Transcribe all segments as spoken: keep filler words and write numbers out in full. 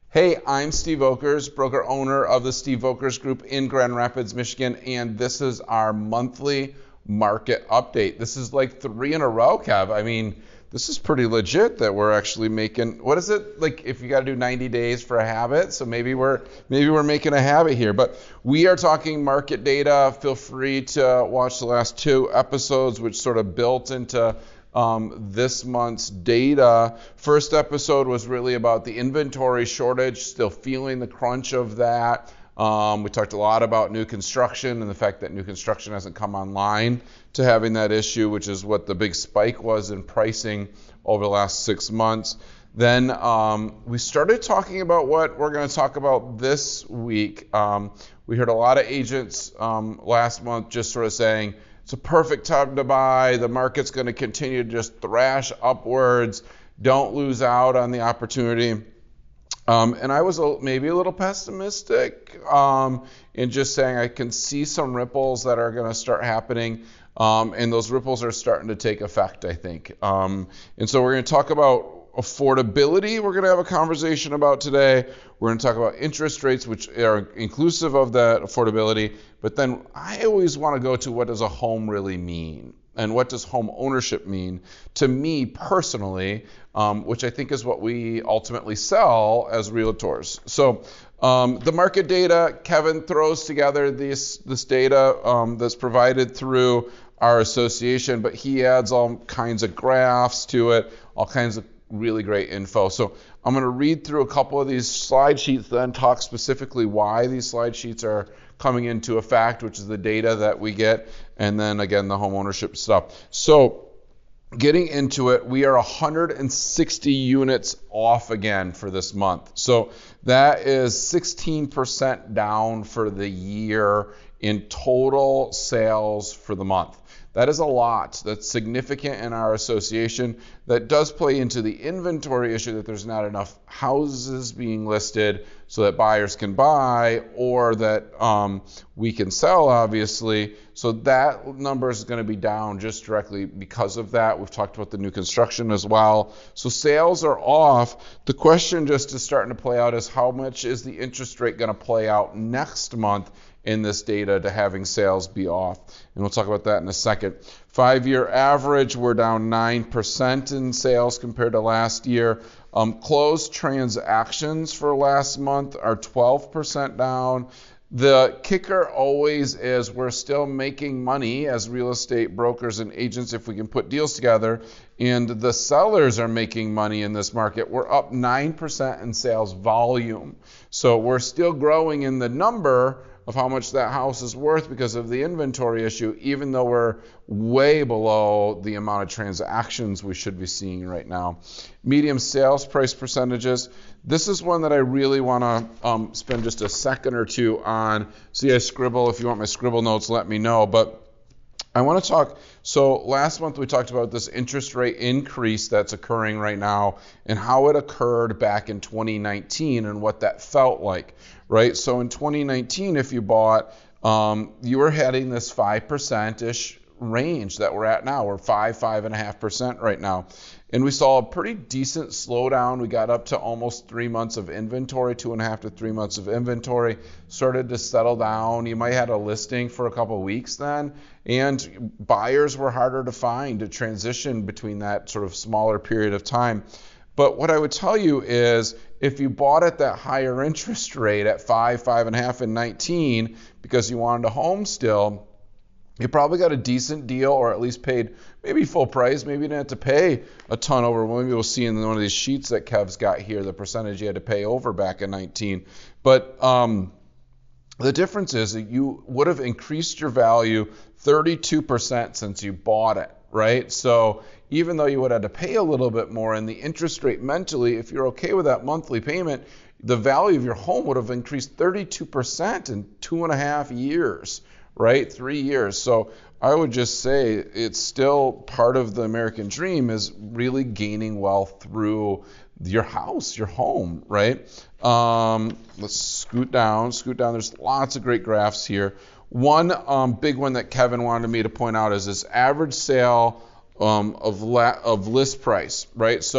Hey, I'm Steve Oakers, broker owner of the Steve Oakers Group in Grand Rapids, Michigan, and this is our monthly market update. This is like three in a row, Kev. I mean, this is pretty legit that we're actually making, what is it? Like if you got to do ninety days for a habit, so maybe we're maybe we're making a habit here. But we are talking market data. Feel free to watch the last two episodes, which sort of built into Um, this month's data. First episode was really about the inventory shortage, still feeling the crunch of that. Um, we talked a lot about new construction and the fact that new construction hasn't come online to having that issue, which is what the big spike was in pricing over the last six months. Then um, we started talking about what we're going to talk about this week. Um, we heard a lot of agents um, last month just sort of saying, it's a perfect time to buy. The market's going to continue to just thrash upwards. Don't lose out on the opportunity. Um, and I was a, maybe a little pessimistic um, in just saying I can see some ripples that are going to start happening. Um, and those ripples are starting to take effect, I think. Um, and so we're going to talk about affordability. We're going to have a conversation about today. We're going to talk about interest rates, which are inclusive of that affordability. But then I always want to go to what does a home really mean? And what does home ownership mean to me personally, um, which I think is what we ultimately sell as realtors. So um, the market data, Kevin throws together this, this data um, that's provided through our association, but he adds all kinds of graphs to it, all kinds of really great info. So I'm going to read through a couple of these slide sheets, then talk specifically why these slide sheets are coming into effect, which is the data that we get, and then again the home ownership stuff. So getting into it, we are one hundred sixty units off again for this month. So that is sixteen percent down for the year in total sales for the month. That is a lot. That's significant in our association. That does play into the inventory issue that there's not enough houses being listed so that buyers can buy or that um, we can sell, obviously. So that number is going to be down just directly because of that. We've talked about the new construction as well. So sales are off. The question just is starting to play out is how much is the interest rate going to play out next month in this data to having sales be off. And we'll talk about that in a second. Five-year average, we're down nine percent in sales compared to last year. Um, closed transactions for last month are twelve percent down. The kicker always is we're still making money as real estate brokers and agents if we can put deals together, and the sellers are making money in this market. We're up nine percent in sales volume. So we're still growing in the number of how much that house is worth because of the inventory issue, even though we're way below the amount of transactions we should be seeing right now. Medium sales price percentages. This is one that I really want to um, spend just a second or two on. See, I scribble. If you want my scribble notes, let me know. But I want to talk, so last month we talked about this interest rate increase that's occurring right now and how it occurred back in twenty nineteen and what that felt like, right? So in twenty nineteen, if you bought, um, you were heading this five percent-ish range that we're at now. We're five, five and a half percent right now. And we saw a pretty decent slowdown. We got up to almost three months of inventory, two and a half to three months of inventory, started to settle down. You might have had a listing for a couple of weeks then, and buyers were harder to find to transition between that sort of smaller period of time. But what I would tell you is if you bought at that higher interest rate at five, five and a half in nineteen because you wanted a home still, you probably got a decent deal or at least paid maybe full price. Maybe you didn't have to pay a ton over. Maybe we'll see in one of these sheets that Kev's got here the percentage you had to pay over back in nineteen. But um, the difference is that you would have increased your value thirty-two percent since you bought it, right? So even though you would have to pay a little bit more in the interest rate mentally, if you're okay with that monthly payment, the value of your home would have increased thirty-two percent in two and a half years. Right? Three years. So I would just say it's still part of the American dream is really gaining wealth through your house, your home, right? Um, let's scoot down, scoot down. There's lots of great graphs here. One um, big one that Kevin wanted me to point out is this average sale um, of, la- of list price, right? So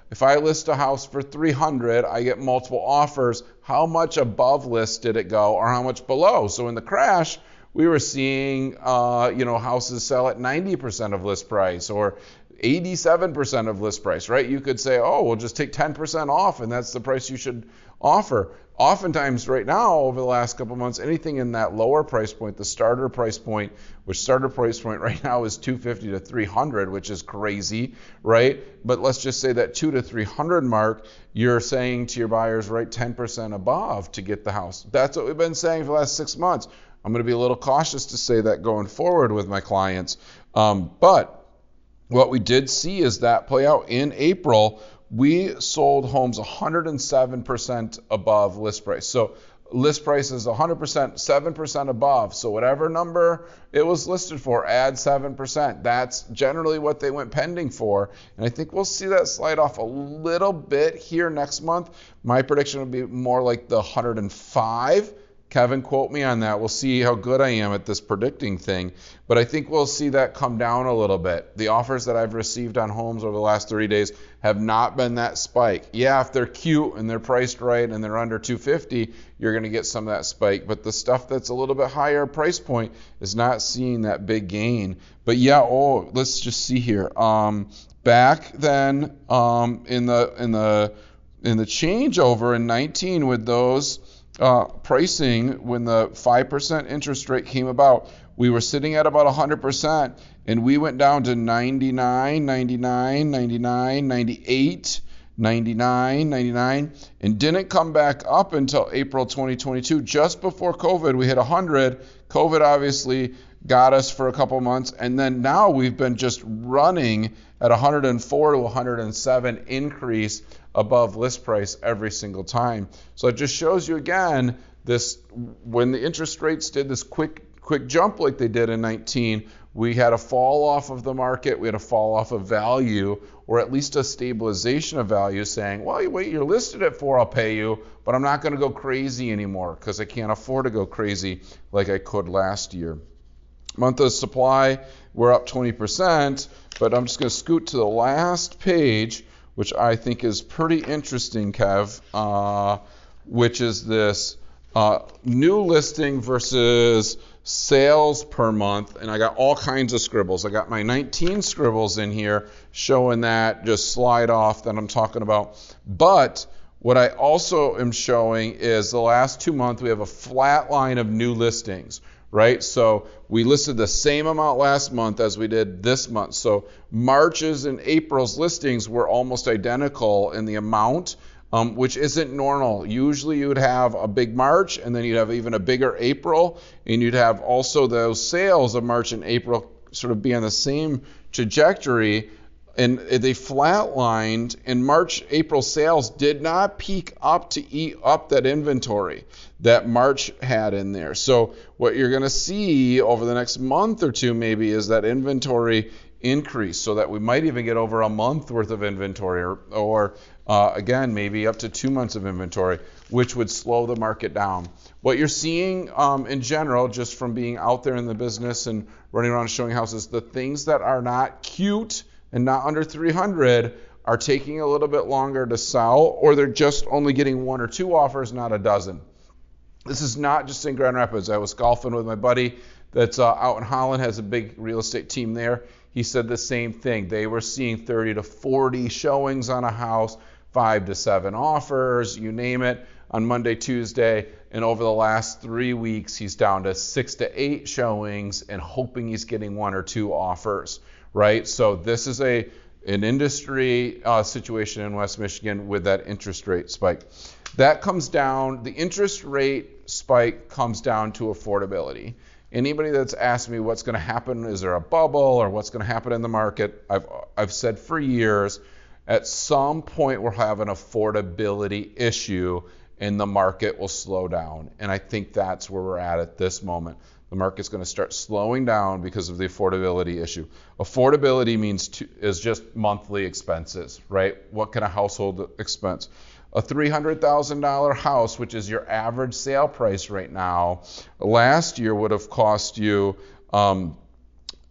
if I list a house for three hundred, I get multiple offers. How much above list did it go, or how much below? So in the crash, we were seeing, uh, you know, houses sell at ninety percent of list price or eighty-seven percent of list price, right? You could say, oh, we'll just take ten percent off, and that's the price you should offer. Oftentimes right now, over the last couple of months, anything in that lower price point, the starter price point, which starter price point right now is two fifty to three hundred, which is crazy, right? But let's just say that two to three hundred mark, you're saying to your buyers, right, ten percent above to get the house. That's what we've been saying for the last six months. I'm going to be a little cautious to say that going forward with my clients. Um, but what we did see is that play out in April. We sold homes one hundred seven percent above list price. So list price is one hundred percent, seven percent above. So whatever number it was listed for, add seven percent. That's generally what they went pending for. And I think we'll see that slide off a little bit here next month. My prediction would be more like the one hundred five. Kevin, quote me on that. We'll see how good I am at this predicting thing. But I think we'll see that come down a little bit. The offers that I've received on homes over the last thirty days have not been that spike. Yeah, if they're cute and they're priced right and they're under two fifty, you're going to get some of that spike. But the stuff that's a little bit higher price point is not seeing that big gain. But yeah, oh, let's just see here. Um, back then um, in the in the in the changeover in nineteen with those Uh, pricing, when the five percent interest rate came about, we were sitting at about one hundred percent, and we went down to ninety-nine, ninety-nine, ninety-nine, ninety-eight, ninety-nine, ninety-nine, and didn't come back up until April twenty twenty-two. Just before COVID, we hit one hundred. COVID obviously got us for a couple months, and then now we've been just running at one hundred four to one hundred seven increase above list price every single time. So it just shows you again this, when the interest rates did this quick quick jump like they did in nineteen, we had a fall off of the market, we had a fall off of value, or at least a stabilization of value, saying, well, you wait, you're listed at four, I'll pay you, but I'm not going to go crazy anymore because I can't afford to go crazy like I could last year. Month of supply, we're up twenty percent, but I'm just going to scoot to the last page, which I think is pretty interesting, Kev, uh, which is this uh, new listing versus sales per month. And I got all kinds of scribbles. I got my nineteen scribbles in here showing that, just slide off that I'm talking about. But what I also am showing is the last two months we have a flat line of new listings, right? So we listed the same amount last month as we did this month. So March's and April's listings were almost identical in the amount, um, which isn't normal. Usually you would have a big March, and then you'd have even a bigger April, and you'd have also those sales of March and April sort of be on the same trajectory. And they flatlined, and March, April sales did not peak up to eat up that inventory that March had in there. So what you're going to see over the next month or two maybe is that inventory increase, so that we might even get over a month worth of inventory, or, or uh, again, maybe up to two months of inventory, which would slow the market down. What you're seeing um, in general, just from being out there in the business and running around showing houses, the things that are not cute and not under three hundred are taking a little bit longer to sell, or they're just only getting one or two offers, not a dozen. This is not just in Grand Rapids. I was golfing with my buddy that's uh, out in Holland, has a big real estate team there. He said the same thing. They were seeing thirty to forty showings on a house, five to seven offers, you name it, on Monday, Tuesday. And over the last three weeks, he's down to six to eight showings and hoping he's getting one or two offers. Right, so this is a an industry uh, situation in West Michigan with that interest rate spike. That comes down, the interest rate spike comes down to affordability. Anybody that's asked me what's going to happen, is there a bubble, or what's going to happen in the market, I've I've said for years, at some point we'll have an affordability issue and the market will slow down. And I think that's where we're at at this moment. The market's going to start slowing down because of the affordability issue. Affordability means to, is just monthly expenses, right? What can a household expense? A three hundred thousand dollars house, which is your average sale price right now, last year would have cost you um,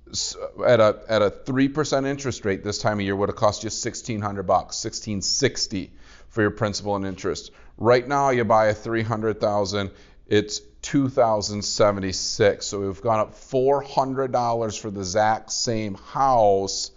at a at a three percent interest rate this time of year would have cost you sixteen hundred bucks, sixteen sixty for your principal and interest. Right now, you buy a three hundred thousand, it's two thousand seventy-six. So we've gone up four hundred dollars for the exact same house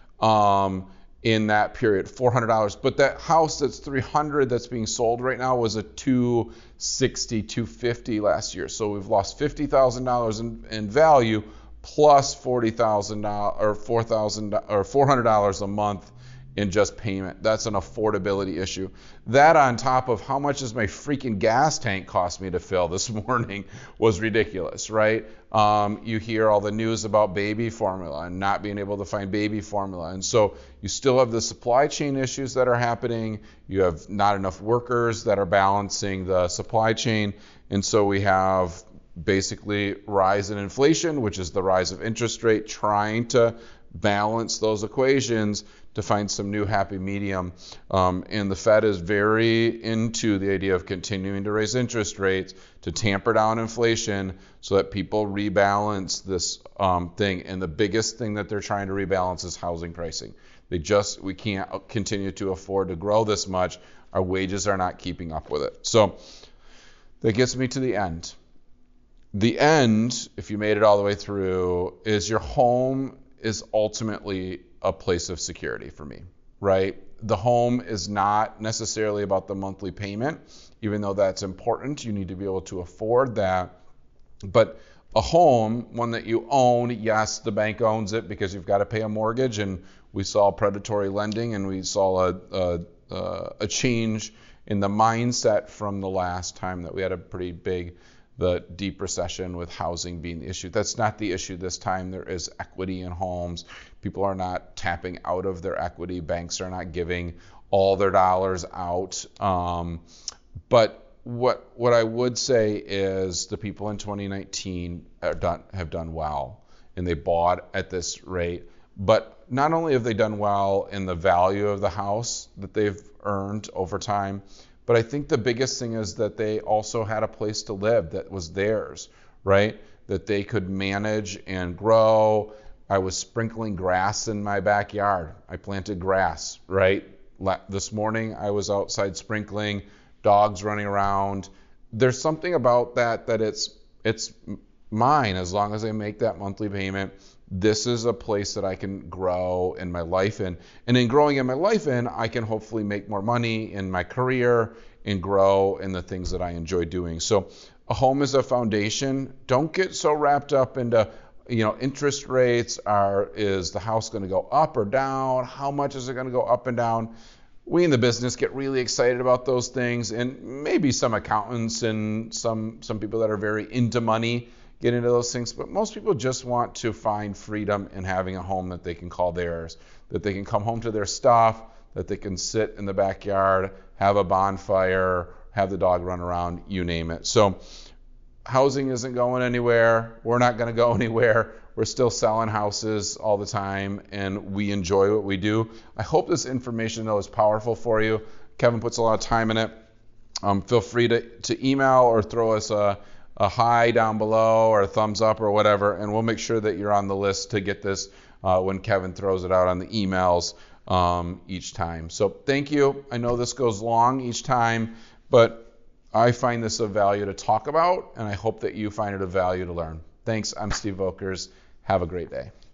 um, in that period, four hundred dollars. But that house that's three hundred that's being sold right now was a two sixty, two fifty last year. So we've lost fifty thousand dollars in, in value plus forty thousand dollars or four thousand or four hundred dollars a month in just payment. That's an affordability issue. That on top of how much does my freaking gas tank cost me to fill this morning was ridiculous, right? Um, you hear all the news about baby formula and not being able to find baby formula. And so you still have the supply chain issues that are happening. You have not enough workers that are balancing the supply chain. And so we have basically rise in inflation, which is the rise of interest rate, trying to balance those equations to find some new happy medium. Um, and the Fed is very into the idea of continuing to raise interest rates to tamper down inflation so that people rebalance this um, thing. And the biggest thing that they're trying to rebalance is housing pricing. They just, we can't continue to afford to grow this much. Our wages are not keeping up with it. So that gets me to the end. The end, if you made it all the way through, is your home is ultimately a place of security for me, right? The home is not necessarily about the monthly payment, even though that's important. You need to be able to afford that. But a home, one that you own, yes, the bank owns it because you've got to pay a mortgage, and we saw predatory lending, and we saw a, a, a change in the mindset from the last time that we had a pretty big the deep recession with housing being the issue. That's not the issue this time. There is equity in homes. People are not tapping out of their equity. Banks are not giving all their dollars out. Um, but what what I would say is the people in twenty nineteen have done, have done well, and they bought at this rate. But not only have they done well in the value of the house that they've earned over time, but I think the biggest thing is that they also had a place to live that was theirs, right? That they could manage and grow. I was sprinkling grass in my backyard. I planted grass, right? This morning I was outside sprinkling, dogs running around. There's something about that that it's it's mine as long as I make that monthly payment. This is a place that I can grow in my life in. And in growing in my life in, I can hopefully make more money in my career and grow in the things that I enjoy doing. So a home is a foundation. Don't get so wrapped up into, you know, interest rates. Are is the house going to go up or down? How much is it going to go up and down? We in the business get really excited about those things, and maybe some accountants and some some people that are very into money get into those things, but most people just want to find freedom in having a home that they can call theirs, that they can come home to their stuff, that they can sit in the backyard, have a bonfire, have the dog run around, you name it. So housing isn't going anywhere. We're not going to go anywhere. We're still selling houses all the time, and we enjoy what we do. I hope this information, though, is powerful for you. Kevin puts a lot of time in it. Um, feel free to, to email or throw us a a hi down below or a thumbs up or whatever, and we'll make sure that you're on the list to get this uh, when Kevin throws it out on the emails um, each time. So thank you. I know this goes long each time, but I find this of value to talk about, and I hope that you find it of value to learn. Thanks. I'm Steve Vokers. Have a great day.